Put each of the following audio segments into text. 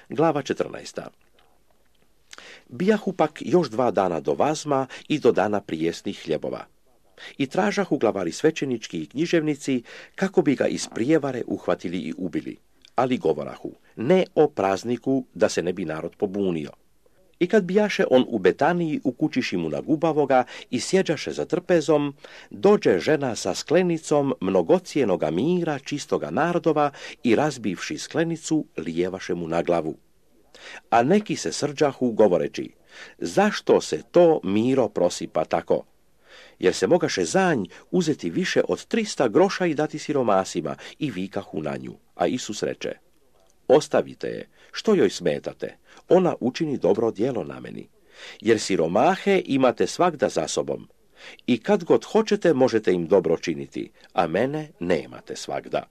Glava 14. Bijahu pak još 2 dana do Vazma i do dana prijesnih hljebova. I tražahu glavari svećenički i književnici kako bi ga iz prijevare uhvatili i ubili. Ali govorahu, ne o prazniku, da se ne bi narod pobunio. I kad bijaše on u Betaniji u kući Šimuna Gubavoga i sjeđaše za trpezom, dođe žena sa sklenicom mnogocijenoga mira čistoga narodova i razbivši sklenicu lijevaše mu na glavu. A neki se srđahu govoreći, zašto se to miro prosipa tako? Jer se mogaše za nj uzeti više od 300 groša i dati siromasima, i vikahu na nju. A Isus reče, ostavite je, što joj smetate, ona učini dobro djelo na meni. Jer siromahe imate svagda za sobom, i kad god hoćete možete im dobro činiti, a mene nemate svagda.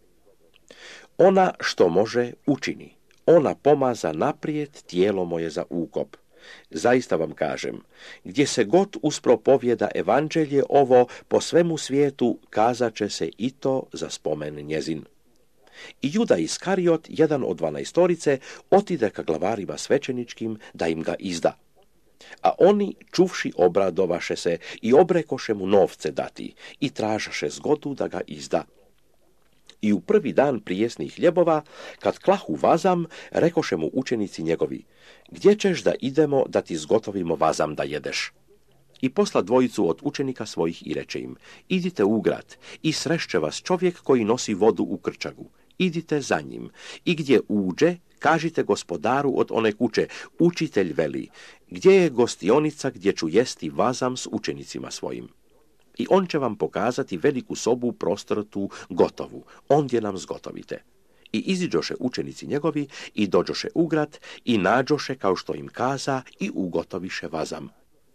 Ona što može učini, ona pomaza naprijed tijelo moje za ukop. Zaista vam kažem, gdje se god uspropovjeda evanđelje ovo po svemu svijetu, kazat će se i to za spomen njezin. I Juda Iskariot, jedan od 12, otide ka glavarima svećeničkim da im ga izda. A oni, čuvši, obradovaše se i obrekoše mu novce dati i tražaše zgodu da ga izda. I u prvi dan prijesnih hljebova, kad klahu vazam, rekoše mu učenici njegovi, gdje ćeš da idemo da ti zgotovimo vazam da jedeš? I posla 2 od učenika svojih i reče im, idite u grad i srešće vas čovjek koji nosi vodu u krčagu. Idite za njim i gdje uđe, kažite gospodaru od one kuće, učitelj veli, gdje je gostionica gdje ću jesti vazam s učenicima svojim. I on će vam pokazati veliku sobu prostrtu gotovu, ondje nam zgotovite. I iziđoše učenici njegovi i dođoše u grad i nađoše kao što im kaza i ugotoviše vazam.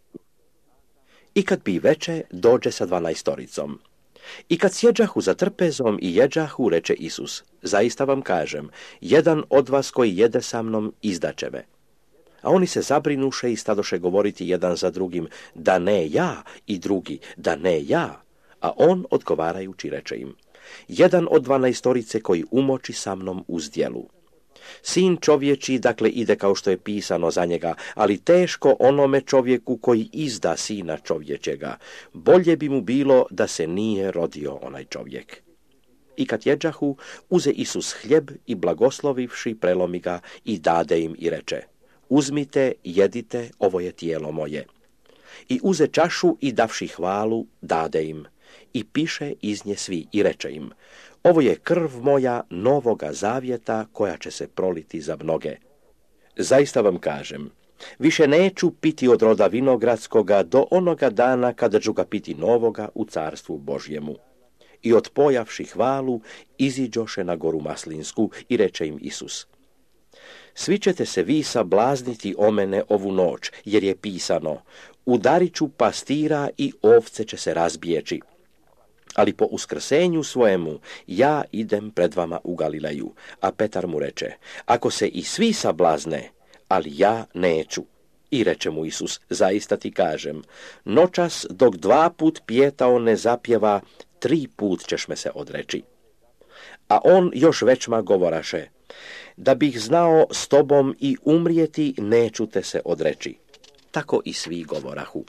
I kad bi veče, dođe sa 12. I kad sjeđahu za trpezom i jeđahu, reče Isus, zaista vam kažem, jedan od vas koji jede sa mnom izdaće me. A oni se zabrinuše i stadoše govoriti jedan za drugim, da ne ja, i drugi, da ne ja. A on odgovarajući reče im, jedan od 12 koji umoči sa mnom u zdjelu. Sin čovječi, dakle, ide kao što je pisano za njega, ali teško onome čovjeku koji izda sina čovječega. Bolje bi mu bilo da se nije rodio onaj čovjek. I kad jeđahu, uze Isus hljeb i blagoslovivši prelomi ga i dade im i reče, uzmite, jedite, ovo je tijelo moje. I uze čašu i davši hvalu, dade im. I piše iz nje svi i reče im, ovo je krv moja novoga zavjeta koja će se proliti za mnoge. Zaista vam kažem, više neću piti od roda vinogradskoga do onoga dana kada ću ga piti novoga u carstvu Božjemu. I otpojavši hvalu, iziđoše na goru Maslinsku i reče im Isus, svi ćete se vi sablazniti o mene ovu noć, jer je pisano, udarit ću pastira i ovce će se razbijeći. Ali po uskrsenju svojemu ja idem pred vama u Galileju. A Petar mu reče, ako se i svi sablazne, ali ja neću. I reče mu Isus, zaista ti kažem, noćas dok 2 put pijetao ne zapjeva, 3 put ćeš me se odreći. A on još većma govoraše, da bih znao s tobom i umrijeti, neću te se odreći. Tako i svi govorahu.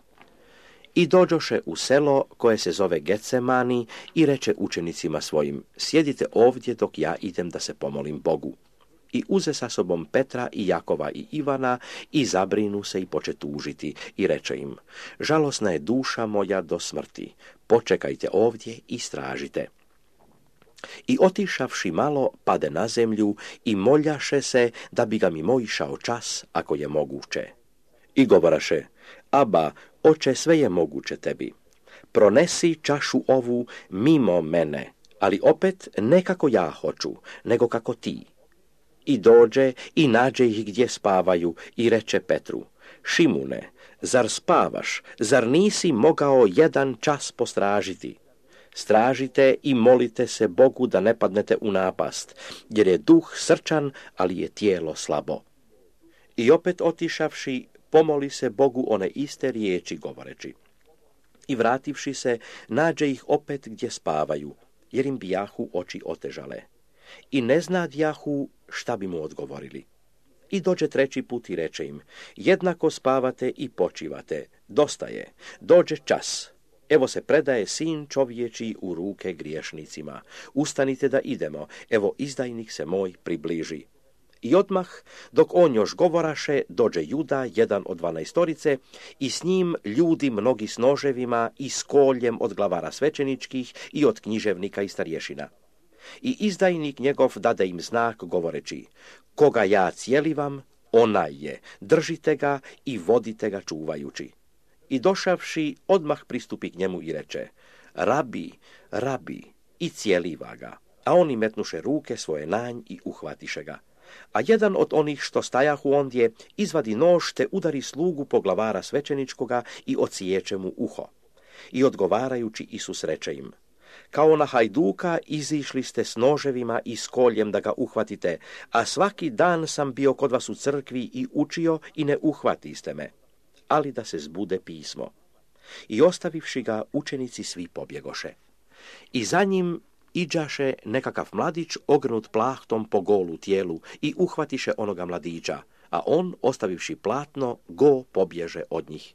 I dođoše u selo koje se zove Getsemani i reče učenicima svojim, sjedite ovdje dok ja idem da se pomolim Bogu. I uze sa sobom Petra i Jakova i Ivana i zabrinu se i poče tužiti i reče im, žalosna je duša moja do smrti, počekajte ovdje i stražite. I otišavši malo, pade na zemlju i moljaše se da bi ga mimo išao čas, ako je moguće. I govoraše, Aba, oče, sve je moguće tebi. Pronesi čašu ovu mimo mene, ali opet ne kako ja hoću, nego kako ti. I dođe i nađe ih gdje spavaju i reče Petru, Šimune, zar spavaš, zar nisi mogao 1 čas postražiti? Stražite i molite se Bogu da ne padnete u napast, jer je duh srčan, ali je tijelo slabo. I opet otišavši, pomoli se Bogu one iste riječi govoreći. I vrativši se, nađe ih opet gdje spavaju, jer im bijahu oči otežale. I ne znadjahu šta bi mu odgovorili. I dođe treći put i reče im, jednako spavate i počivate, dosta je, dođe čas. Evo se predaje sin čovječiji u ruke griješnicima. Ustanite da idemo, evo izdajnik se moj približi. I odmah, dok on još govoraše, dođe Juda, jedan od 12, i s njim ljudi mnogi s noževima i s koljem od glavara svećeničkih i od književnika i starješina. I izdajnik njegov dade im znak govoreći, koga ja cijelivam, onaj je, držite ga i vodite ga čuvajući. I došavši, odmah pristupi k njemu i reče, rabi, rabi, i cijeliva ga. A oni metnuše ruke svoje nanj i uhvatiše ga. A jedan od onih što stajahu ondje izvadi nož te udari slugu poglavara svećeničkoga i ociječe mu uho. I odgovarajući Isus reče im, kao na hajduka izišli ste s noževima i s koljem da ga uhvatite, a svaki dan sam bio kod vas u crkvi i učio i ne uhvatiste me, ali da se zbude pismo. I ostavivši ga, učenici svi pobjegoše. I za njim iđaše nekakav mladić ogrnut plahtom po golu tijelu i uhvatiše onoga mladića, a on, ostavivši platno, go pobježe od njih.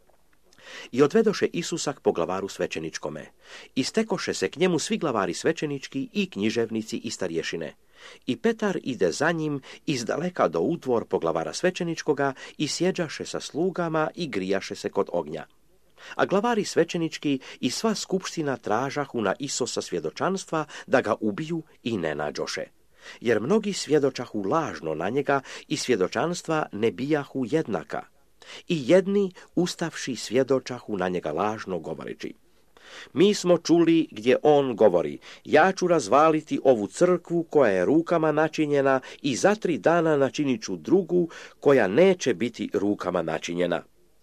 I odvedoše Isusa k poglavaru svećeničkome. I stekoše se k njemu svi glavari svećenički i književnici i starješine. I Petar ide za njim izdaleka do udvor poglavara svećeničkoga i sjeđaše sa slugama i grijaše se kod ognja. A glavari svećenički i sva skupština tražahu na Isusa svjedočanstva da ga ubiju i ne nađoše. Jer mnogi svjedočahu lažno na njega i svjedočanstva ne bijahu jednaka. I jedni, ustavši, svjedočahu na njega lažno govoreći, mi smo čuli gdje on govori, ja ću razvaliti ovu crkvu koja je rukama načinjena i za 3 dana načinit ću drugu koja neće biti rukama načinjena.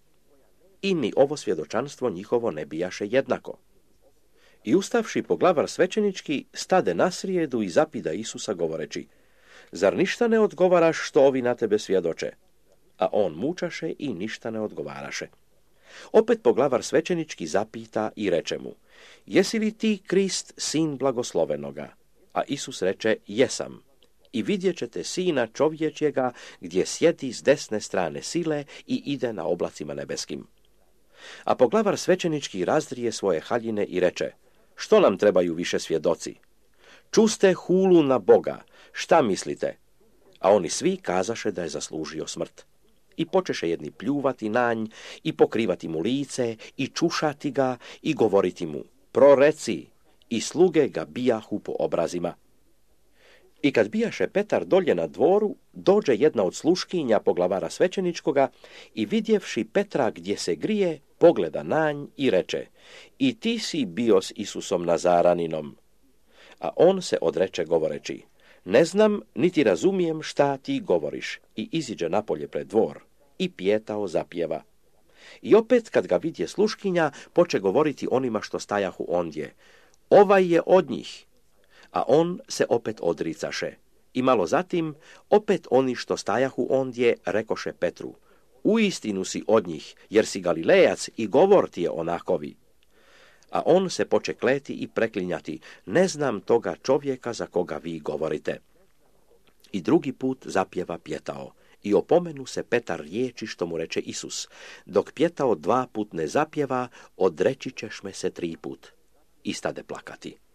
I ni ovo svjedočanstvo njihovo ne bijaše jednako. I ustavši poglavar svećenički, stade na srijedu i zapida Isusa govoreći, zar ništa ne odgovaraš što ovi na tebe svjedoče? A on mučaše i ništa ne odgovaraše. Opet poglavar svećenički zapita i reče mu, jesi li ti Krist, sin blagoslovenoga? A Isus reče, jesam. I vidjet ćete sina čovječjega gdje sjedi s desne strane sile i ide na oblacima nebeskim. A poglavar svećenički razdrije svoje haljine i reče, što nam trebaju više svjedoci? Čuste hulu na Boga, šta mislite? A oni svi kazaše da je zaslužio smrt. I počeše jedni pljuvati na nj, i pokrivati mu lice, i čušati ga, i govoriti mu, proreci, i sluge ga bijahu po obrazima. I kad bijaše Petar dolje na dvoru, dođe jedna od sluškinja poglavara svećeničkoga i vidjevši Petra gdje se grije, pogleda na nj i reče, i ti si bio s Isusom Nazaraninom. A on se odreče govoreći, ne znam, niti razumijem šta ti govoriš, i iziđe napolje pred dvor, i pijetao zapjeva. I opet, kad ga vidje sluškinja, poče govoriti onima što stajahu ondje, ovaj je od njih. A on se opet odricaše. I malo zatim, opet oni što stajahu ondje, rekoše Petru, uistinu si od njih, jer si Galilejac i govor ti je onakovi. A on se poče kleti i preklinjati, ne znam toga čovjeka za koga vi govorite. I drugi put zapjeva pjetao, i opomenu se Petar riječi što mu reče Isus, dok pjetao 2 put ne zapjeva, odreći ćeš me se 3 put. I stade plakati.